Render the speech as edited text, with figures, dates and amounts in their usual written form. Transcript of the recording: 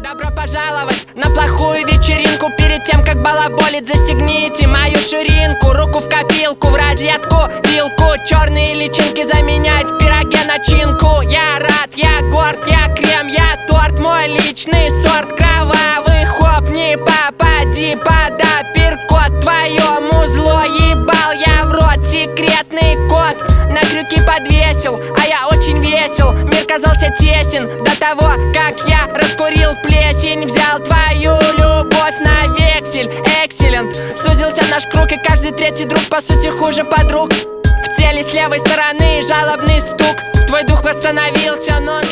Добро пожаловать на плохую вечеринку. Перед тем, как балаболить, застегните мою ширинку. Руку в копилку, в розетку, вилку. Черные личинки заменять в пироге начинку. Я рад, я горд, я крем, я торт. Мой личный сорт кровавый хоп. Не попади под апперкот. Твоему зло ебал я в рот. Секретный код на крюки подвесил, а я очень весел. Мир казался тесен до того, как я раскурил плесень. Взял твою любовь на вексель. Экселент. Сузился наш круг, и каждый третий друг по сути хуже подруг. В теле с левой стороны жалобный стук. Твой дух восстановился, но